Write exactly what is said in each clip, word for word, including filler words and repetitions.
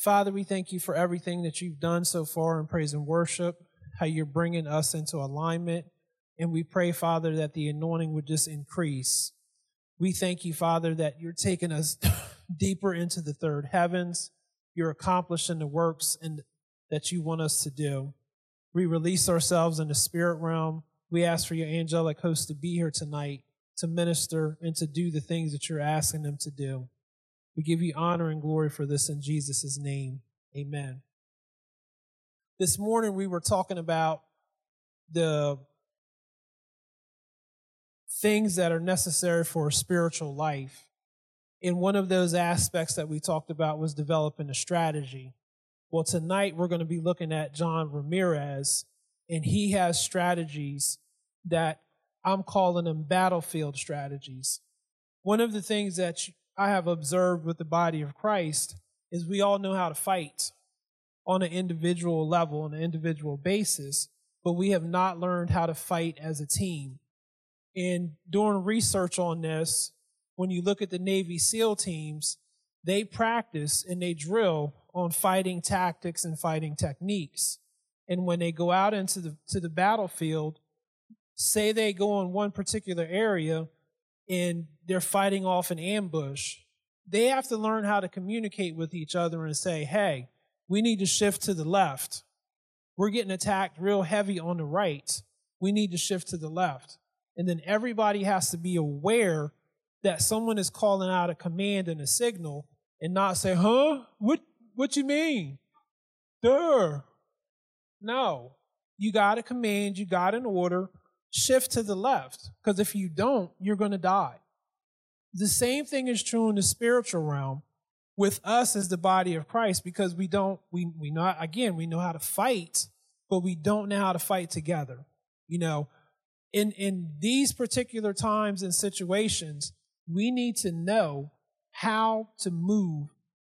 Father, we thank you for everything that you've done so far in praise and worship, how you're bringing us into alignment. And we pray, Father, that the anointing would just increase. We thank you, Father, that you're taking us deeper into the third heavens. You're accomplishing the works and that you want us to do. We release ourselves in the spirit realm. We ask for your angelic host to be here tonight to minister and to do the things that you're asking them to do. We give you honor and glory for this in Jesus' name. Amen. This morning we were talking about the things that are necessary for a spiritual life. And one of those aspects that we talked about was developing a strategy. Well, tonight we're going to be looking at John Ramirez, and he has strategies that I'm calling them battlefield strategies. One of the things that I have observed with the body of Christ is we all know how to fight on an individual level, on an individual basis, but we have not learned how to fight as a team. And doing research on this, when you look at the Navy SEAL teams, they practice and they drill on fighting tactics and fighting techniques. And when they go out into the to the battlefield, say they go in one particular area and they're fighting off an ambush, they have to learn how to communicate with each other and say, hey, we need to shift to the left. We're getting attacked real heavy on the right. We need to shift to the left. And then everybody has to be aware that someone is calling out a command and a signal and not say, huh? What, what you mean? Duh. No. You got a command. You got an order. Shift to the left. Because if you don't, you're going to die. The same thing is true in the spiritual realm with us as the body of Christ, because we don't, we, we not, again, we know how to fight, but we don't know how to fight together. You know, in, in these particular times and situations, we need to know how to move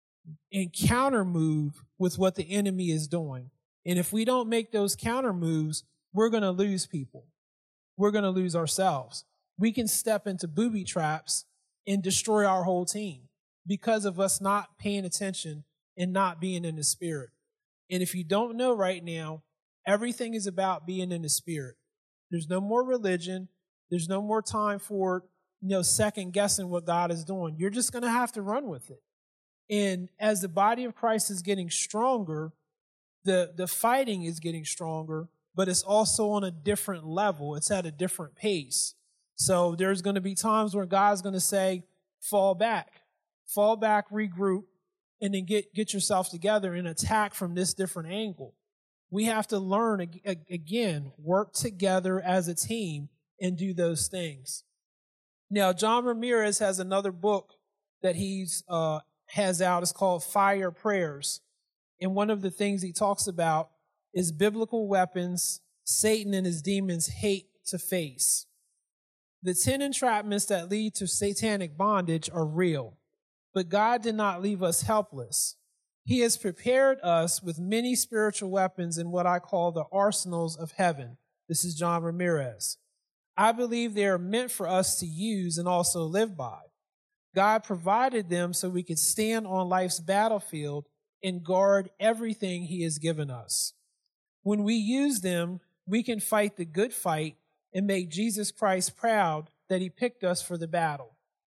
and counter move with what the enemy is doing. And if we don't make those counter moves, we're going to lose people. We're going to lose ourselves. We can step into booby traps and destroy our whole team because of us not paying attention and not being in the spirit. And if you don't know right now, everything is about being in the spirit. There's no more religion. There's no more time for, you know, second guessing what God is doing. You're just going to have to run with it. And as the body of Christ is getting stronger, the, the fighting is getting stronger, but it's also on a different level. It's at a different pace. So there's going to be times where God's going to say, fall back, fall back, regroup, and then get, get yourself together and attack from this different angle. We have to learn, again, work together as a team and do those things. Now, John Ramirez has another book that he's uh, has out. It's called Fire Prayers. And one of the things he talks about is biblical weapons Satan and his demons hate to face. The ten entrapments that lead to satanic bondage are real, but God did not leave us helpless. He has prepared us with many spiritual weapons in what I call the arsenals of heaven. This is John Ramirez. I believe they are meant for us to use and also live by. God provided them so we could stand on life's battlefield and guard everything he has given us. When we use them, we can fight the good fight and make Jesus Christ proud that he picked us for the battle.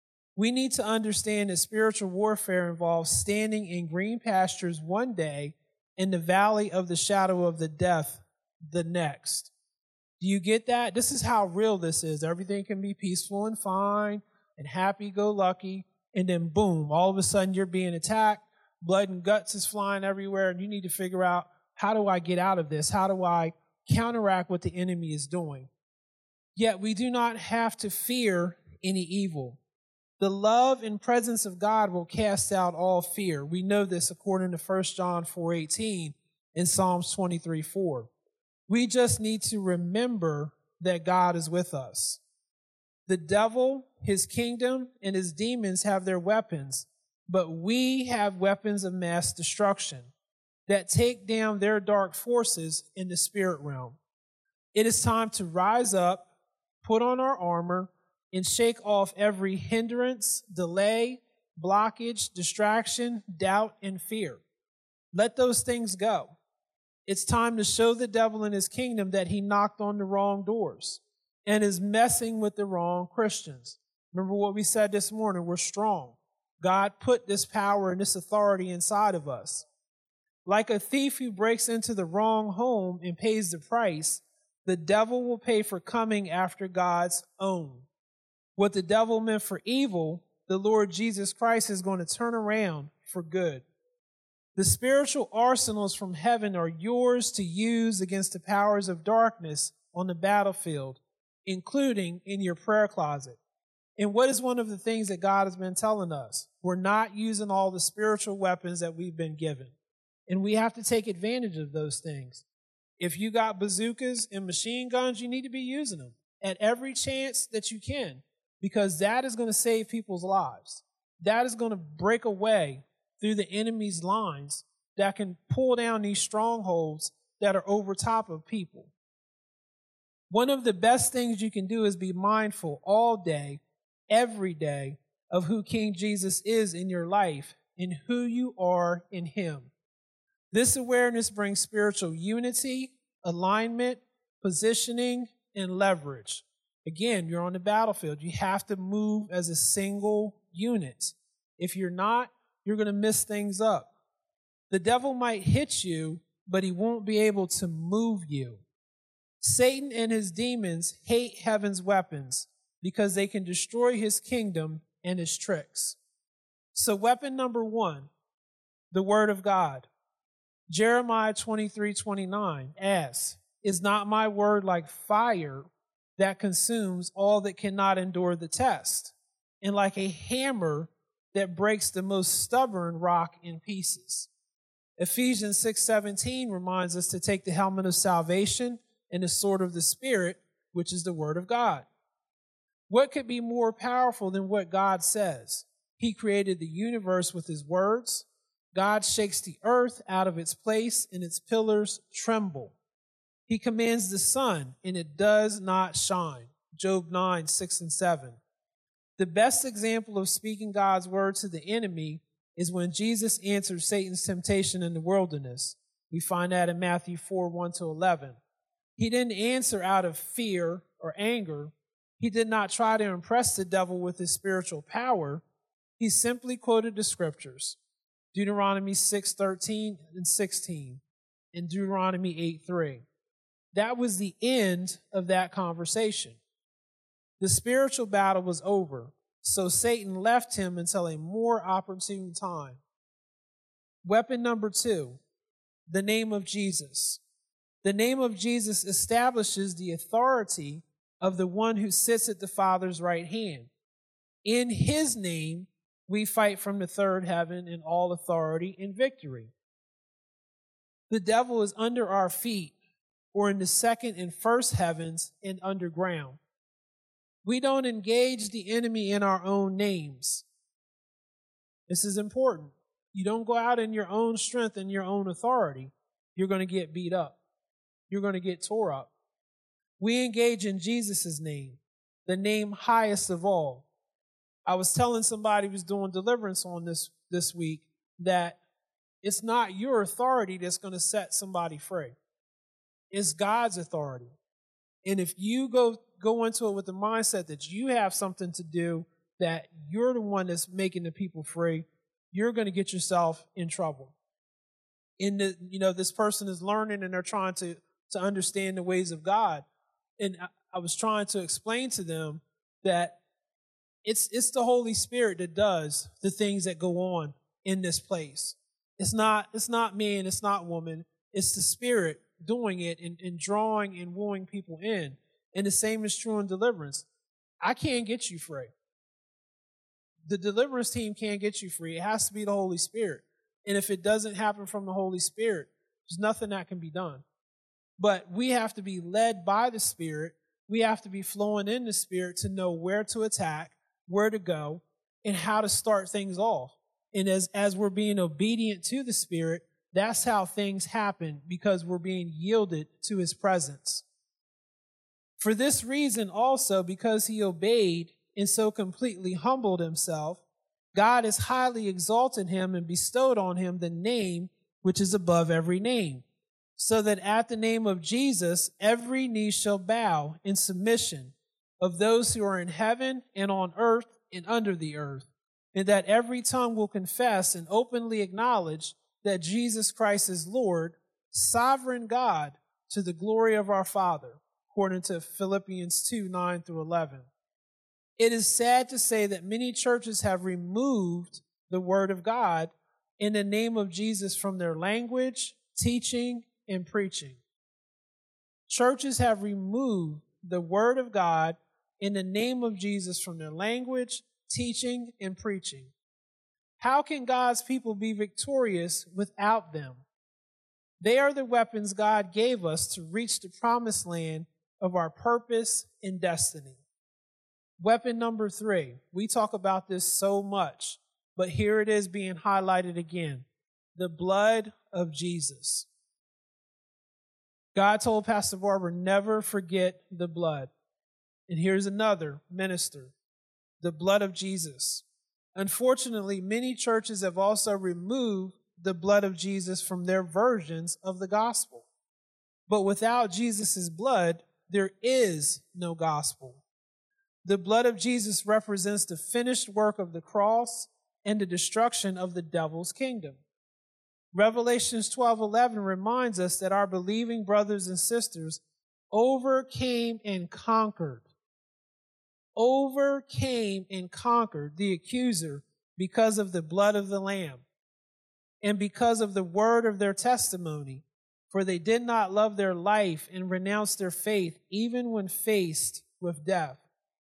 We need to understand that spiritual warfare involves standing in green pastures one day, in the valley of the shadow of the death the next. Do you get that? This is how real this is. Everything can be peaceful and fine and happy-go-lucky, and then boom, all of a sudden you're being attacked, blood and guts is flying everywhere, and you need to figure out, how do I get out of this? How do I counteract what the enemy is doing? Yet we do not have to fear any evil. The love and presence of God will cast out all fear. We know this according to First John four eighteen and Psalms twenty-three four. We just need to remember that God is with us. The devil, his kingdom, and his demons have their weapons, but we have weapons of mass destruction that take down their dark forces in the spirit realm. It is time to rise up, put on our armor, and shake off every hindrance, delay, blockage, distraction, doubt, and fear. Let those things go. It's time to show the devil and his kingdom that he knocked on the wrong doors and is messing with the wrong Christians. Remember what we said this morning, we're strong. God put this power and this authority inside of us. Like a thief who breaks into the wrong home and pays the price, the devil will pay for coming after God's own. What the devil meant for evil, the Lord Jesus Christ is going to turn around for good. The spiritual arsenals from heaven are yours to use against the powers of darkness on the battlefield, including in your prayer closet. And what is one of the things that God has been telling us? We're not using all the spiritual weapons that we've been given. And we have to take advantage of those things. If you got bazookas and machine guns, you need to be using them at every chance that you can, because that is going to save people's lives. That is going to break away through the enemy's lines that can pull down these strongholds that are over top of people. One of the best things you can do is be mindful all day, every day, of who King Jesus is in your life and who you are in him. This awareness brings spiritual unity, alignment, positioning, and leverage. Again, you're on the battlefield. You have to move as a single unit. If you're not, you're going to mess things up. The devil might hit you, but he won't be able to move you. Satan and his demons hate heaven's weapons because they can destroy his kingdom and his tricks. So weapon number one, the word of God. Jeremiah twenty-three twenty-nine asks, "Is not my word like fire that consumes all that cannot endure the test, and like a hammer that breaks the most stubborn rock in pieces?" Ephesians six seventeen reminds us to take the helmet of salvation and the sword of the Spirit, which is the word of God. What could be more powerful than what God says? He created the universe with his words. God shakes the earth out of its place and its pillars tremble. He commands the sun and it does not shine. Job nine, six and seven. The best example of speaking God's word to the enemy is when Jesus answered Satan's temptation in the wilderness. We find that in Matthew four, one to eleven. He didn't answer out of fear or anger. He did not try to impress the devil with his spiritual power. He simply quoted the scriptures. Deuteronomy six, thirteen and sixteen, and Deuteronomy eight, three. That was the end of that conversation. The spiritual battle was over, so Satan left him until a more opportune time. Weapon number two, the name of Jesus. The name of Jesus establishes the authority of the one who sits at the Father's right hand. In his name, we fight from the third heaven in all authority and victory. The devil is under our feet, or in the second and first heavens and underground. We don't engage the enemy in our own names. This is important. You don't go out in your own strength and your own authority. You're going to get beat up. You're going to get tore up. We engage in Jesus' name, the name highest of all. I was telling somebody who was doing deliverance on this this week that it's not your authority that's going to set somebody free. It's God's authority. And if you go go into it with the mindset that you have something to do, that you're the one that's making the people free, you're going to get yourself in trouble. In the, you know, this person is learning and they're trying to, to understand the ways of God. And I, I was trying to explain to them that it's it's the Holy Spirit that does the things that go on in this place. It's not, it's not man, it's not woman, it's the Spirit doing it and, and drawing and wooing people in. And the same is true in deliverance. I can't get you free. The deliverance team can't get you free. It has to be the Holy Spirit. And if it doesn't happen from the Holy Spirit, there's nothing that can be done. But we have to be led by the Spirit. We have to be flowing in the Spirit to know where to attack, where to go, and how to start things off. And as, as we're being obedient to the Spirit, that's how things happen, because we're being yielded to his presence. For this reason also, because he obeyed and so completely humbled himself, God has highly exalted him and bestowed on him the name which is above every name, so that at the name of Jesus every knee shall bow in submission of those who are in heaven and on earth and under the earth, and that every tongue will confess and openly acknowledge that Jesus Christ is Lord, sovereign God, to the glory of our Father, according to Philippians two, nine through eleven. It is sad to say that many churches have removed the word of God in the name of Jesus from their language, teaching, and preaching. Churches have removed the word of God in the name of Jesus from their language, teaching, and preaching. How can God's people be victorious without them? They are the weapons God gave us to reach the promised land of our purpose and destiny. Weapon number three, we talk about this so much, but here it is being highlighted again, the blood of Jesus. God told Pastor Barbara, never forget the blood. And here's another minister, the blood of Jesus. Unfortunately, many churches have also removed the blood of Jesus from their versions of the gospel. But without Jesus' blood, there is no gospel. The blood of Jesus represents the finished work of the cross and the destruction of the devil's kingdom. Revelations twelve eleven reminds us that our believing brothers and sisters overcame and conquered, overcame and conquered the accuser because of the blood of the Lamb and because of the word of their testimony, for they did not love their life and renounce their faith even when faced with death.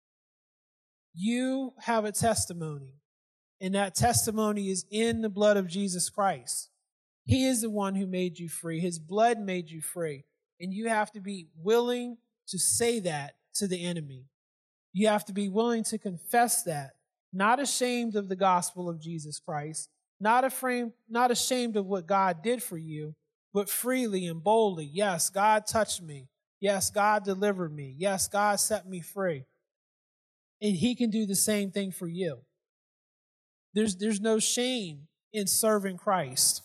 You have a testimony, and that testimony is in the blood of Jesus Christ. He is the one who made you free. His blood made you free. And you have to be willing to say that to the enemy. You have to be willing to confess that, not ashamed of the gospel of Jesus Christ, not afraid, not ashamed of what God did for you, but freely and boldly. Yes, God touched me. Yes, God delivered me. Yes, God set me free. And he can do the same thing for you. There's, there's no shame in serving Christ.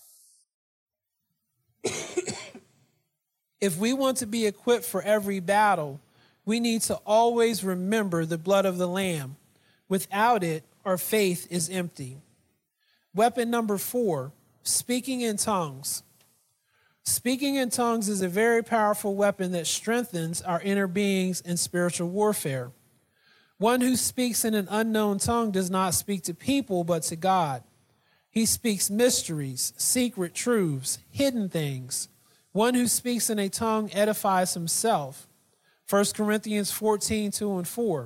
If we want to be equipped for every battle, we need to always remember the blood of the Lamb. Without it, our faith is empty. Weapon number four, speaking in tongues. Speaking in tongues is a very powerful weapon that strengthens our inner beings in spiritual warfare. One who speaks in an unknown tongue does not speak to people, but to God. He speaks mysteries, secret truths, hidden things. One who speaks in a tongue edifies himself. First Corinthians fourteen, two and four.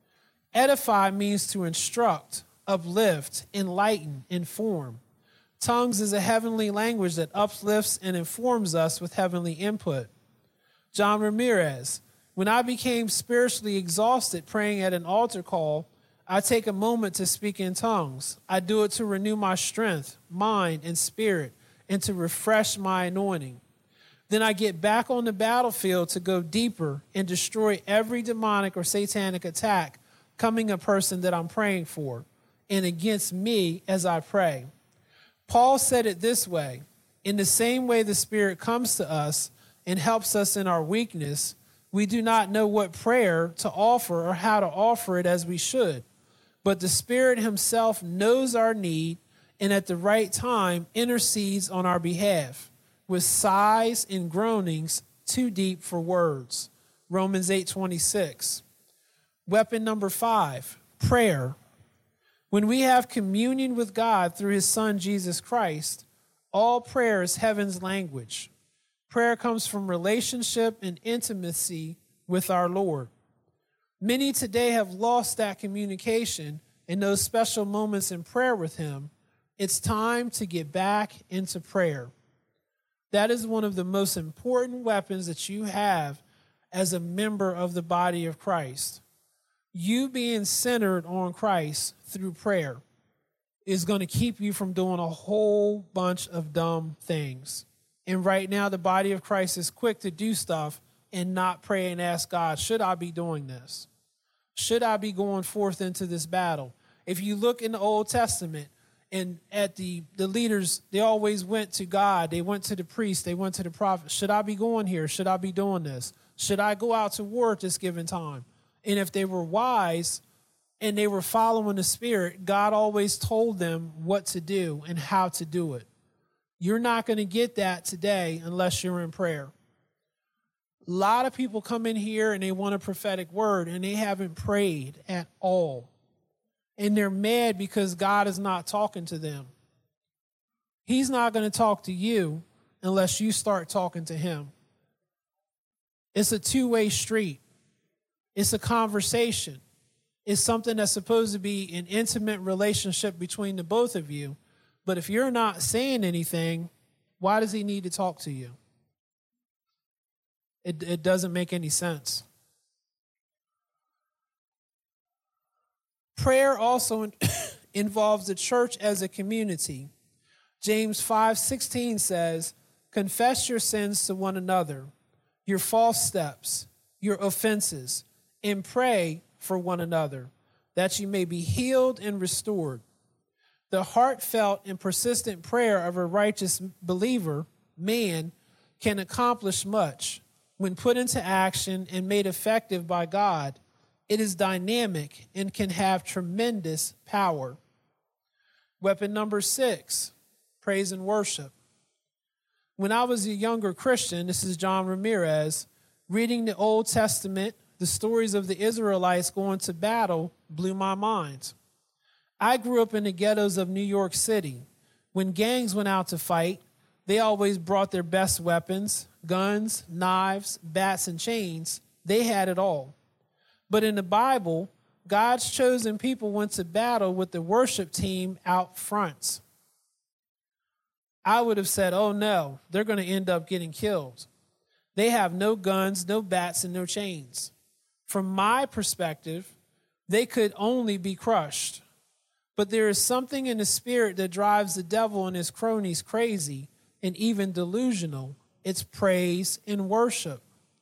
Edify means to instruct, uplift, enlighten, inform. Tongues is a heavenly language that uplifts and informs us with heavenly input. John Ramirez, when I became spiritually exhausted praying at an altar call, I take a moment to speak in tongues. I do it to renew my strength, mind, and spirit, and to refresh my anointing. Then I get back on the battlefield to go deeper and destroy every demonic or satanic attack coming a person that I'm praying for and against me as I pray. Paul said it this way: in the same way the Spirit comes to us and helps us in our weakness, we do not know what prayer to offer or how to offer it as we should. But the Spirit himself knows our need and at the right time intercedes on our behalf with sighs and groanings too deep for words. Romans eight twenty-six. Weapon number five, prayer. When we have communion with God through his Son, Jesus Christ, all prayer is heaven's language. Prayer comes from relationship and intimacy with our Lord. Many today have lost that communication and those special moments in prayer with him. It's time to get back into prayer. That is one of the most important weapons that you have as a member of the body of Christ. You being centered on Christ through prayer is going to keep you from doing a whole bunch of dumb things. And right now, the body of Christ is quick to do stuff and not pray and ask God, should I be doing this? Should I be going forth into this battle? If you look in the Old Testament, And at the, the leaders, they always went to God. They went to the priest. They went to the prophet. Should I be going here? Should I be doing this? Should I go out to war at this given time? And if they were wise and they were following the Spirit, God always told them what to do and how to do it. You're not going to get that today unless you're in prayer. A lot of people come in here and they want a prophetic word and they haven't prayed at all. And they're mad because God is not talking to them. He's not going to talk to you unless you start talking to him. It's a two-way street. It's a conversation. It's something that's supposed to be an intimate relationship between the both of you. But if you're not saying anything, why does he need to talk to you? It, it doesn't make any sense. Prayer also involves the church as a community. James five sixteen says, confess your sins to one another, your false steps, your offenses, and pray for one another, that you may be healed and restored. The heartfelt and persistent prayer of a righteous believer, man, can accomplish much. When put into action and made effective by God, it is dynamic and can have tremendous power. Weapon number six, praise and worship. When I was a younger Christian, this is John Ramirez, reading the Old Testament, the stories of the Israelites going to battle blew my mind. I grew up in the ghettos of New York City. When gangs went out to fight, they always brought their best weapons, guns, knives, bats, and chains. They had it all. But in the Bible, God's chosen people went to battle with the worship team out front. I would have said, oh no, they're going to end up getting killed. They have no guns, no bats, and no chains. From my perspective, they could only be crushed. But there is something in the spirit that drives the devil and his cronies crazy and even delusional. It's praise and worship.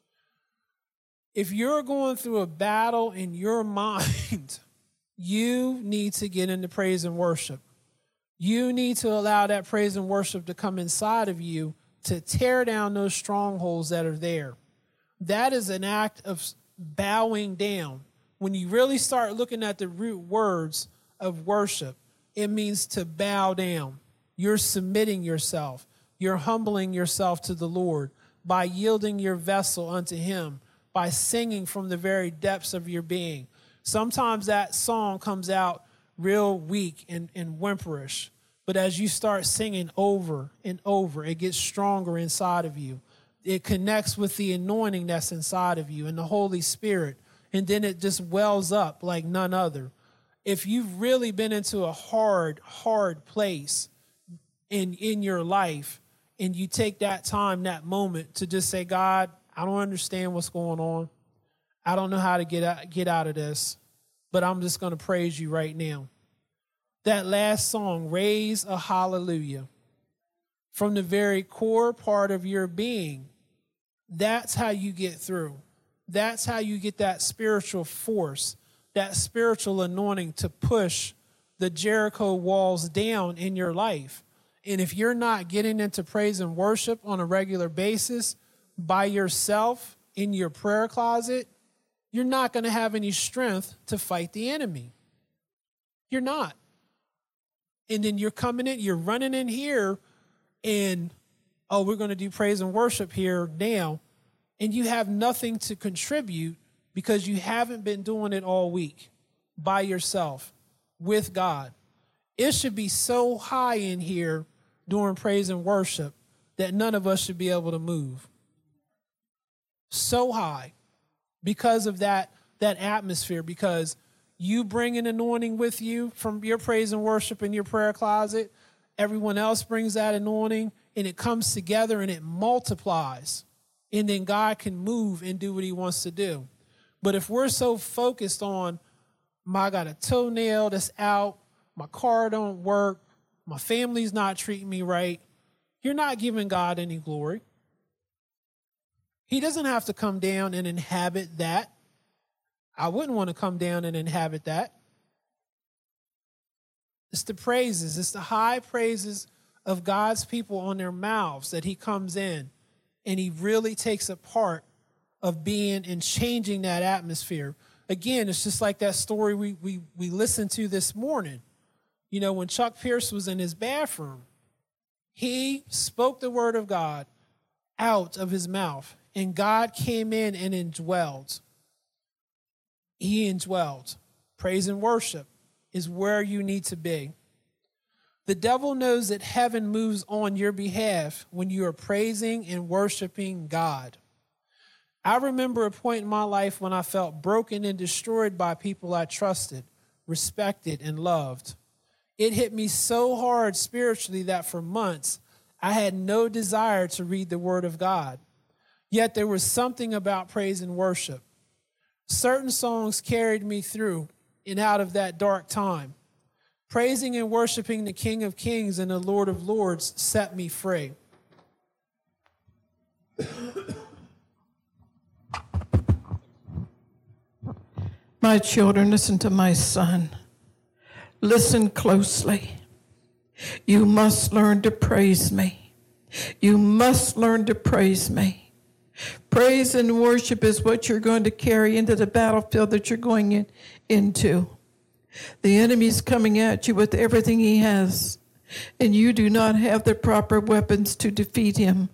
If you're going through a battle in your mind, you need to get into praise and worship. You need to allow that praise and worship to come inside of you to tear down those strongholds that are there. That is an act of bowing down. When you really start looking at the root words of worship, it means to bow down. You're submitting yourself. You're humbling yourself to the Lord by yielding your vessel unto him, by singing from the very depths of your being. Sometimes that song comes out real weak and, and whimperish, but as you start singing over and over, it gets stronger inside of you. It connects with the anointing that's inside of you and the Holy Spirit, and then it just wells up like none other. If you've really been into a hard, hard place in, in your life, and you take that time, that moment to just say, God, I don't understand what's going on. I don't know how to get out, get out of this, but I'm just going to praise you right now. That last song, Raise a Hallelujah, from the very core part of your being, that's how you get through. That's how you get that spiritual force, that spiritual anointing to push the Jericho walls down in your life. And if you're not getting into praise and worship on a regular basis, by yourself in your prayer closet, you're not going to have any strength to fight the enemy. You're not. And then you're coming in, you're running in here and, oh, we're going to do praise and worship here now. And you have nothing to contribute because you haven't been doing it all week by yourself with God. It should be so high in here during praise and worship that none of us should be able to move. So high because of that, that atmosphere, because you bring an anointing with you from your praise and worship in your prayer closet. Everyone else brings that anointing and it comes together and it multiplies. And then God can move and do what he wants to do. But if we're so focused on, I got a toenail that's out, my car don't work, my family's not treating me right, you're not giving God any glory. He doesn't have to come down and inhabit that. I wouldn't want to come down and inhabit that. It's the praises. It's the high praises of God's people on their mouths that he comes in and he really takes a part of being and changing that atmosphere. Again, it's just like that story we we we listened to this morning. You know, when Chuck Pierce was in his bathroom, he spoke the word of God out of his mouth, and God came in and indwelled. He indwelled. Praise and worship is where you need to be. The devil knows that heaven moves on your behalf when you are praising and worshiping God. I remember a point in my life when I felt broken and destroyed by people I trusted, respected, and loved. It hit me so hard spiritually that for months I had no desire to read the Word of God. Yet there was something about praise and worship. Certain songs carried me through and out of that dark time. Praising and worshiping the King of Kings and the Lord of Lords set me free. My children, listen to my son. Listen closely. You must learn to praise me. You must learn to praise me. Praise and worship is what you're going to carry into the battlefield that you're going in, into. The enemy's coming at you with everything he has, and you do not have the proper weapons to defeat him.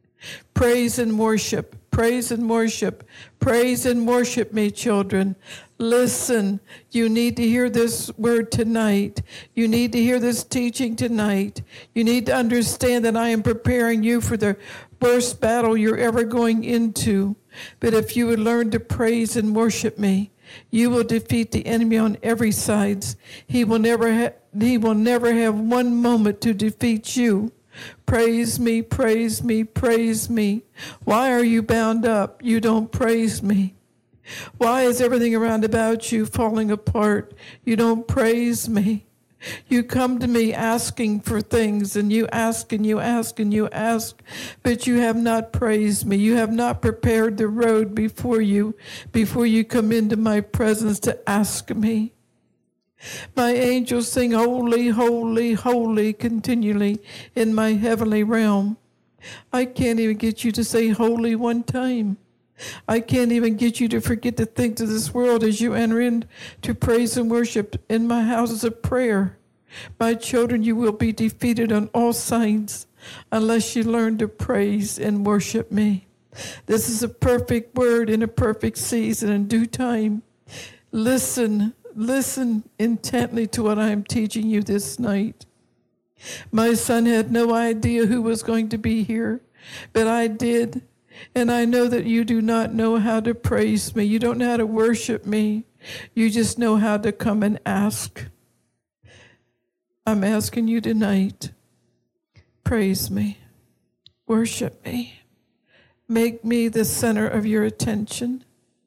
Praise and worship, praise and worship, praise and worship me, children. Listen, you need to hear this word tonight. You need to hear this teaching tonight. You need to understand that I am preparing you for the worst battle you're ever going into. But if you would learn to praise and worship me, you will defeat the enemy on every side. He will never ha- he will never have one moment to defeat you. Praise me, praise me, praise me. Why are you bound up? You don't praise me. Why is everything around about you falling apart? You don't praise me. You come to me asking for things, and you ask and you ask and you ask, but you have not praised me. You have not prepared the road before you, before you come into my presence to ask me. My angels sing holy, holy, holy continually in my heavenly realm. I can't even get you to say holy one time. I can't even get you to forget the things of this world as you enter into praise and worship in my houses of prayer. My children, you will be defeated on all sides unless you learn to praise and worship me. This is a perfect word in a perfect season in due time. Listen, listen intently to what I am teaching you this night. My son had no idea who was going to be here, but I did. And I know that you do not know how to praise me. You don't know how to worship me. You just know how to come and ask. I'm asking you tonight, praise me, worship me, make me the center of your attention,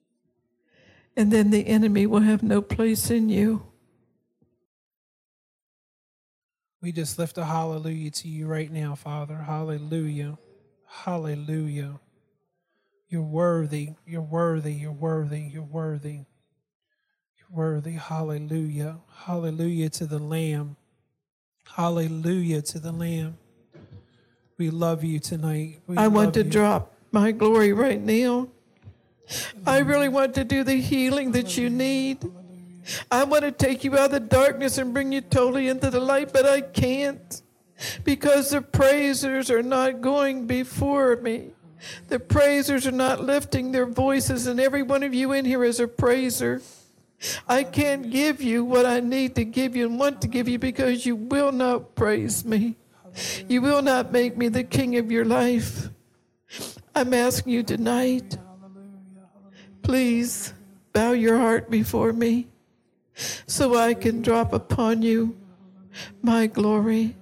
and then the enemy will have no place in you. We just lift a hallelujah to you right now, Father. Hallelujah. Hallelujah. You're worthy, you're worthy, you're worthy, you're worthy. You're worthy, hallelujah. Hallelujah to the Lamb. Hallelujah to the Lamb. We love you tonight. We I want to you. drop my glory right now. I really want to do the healing that you need. I want to take you out of the darkness and bring you totally into the light, but I can't because the praisers are not going before me. The praisers are not lifting their voices, and every one of you in here is a praiser. I can't give you what I need to give you and want to give you because you will not praise me. You will not make me the king of your life. I'm asking you tonight, please bow your heart before me so I can drop upon you my glory.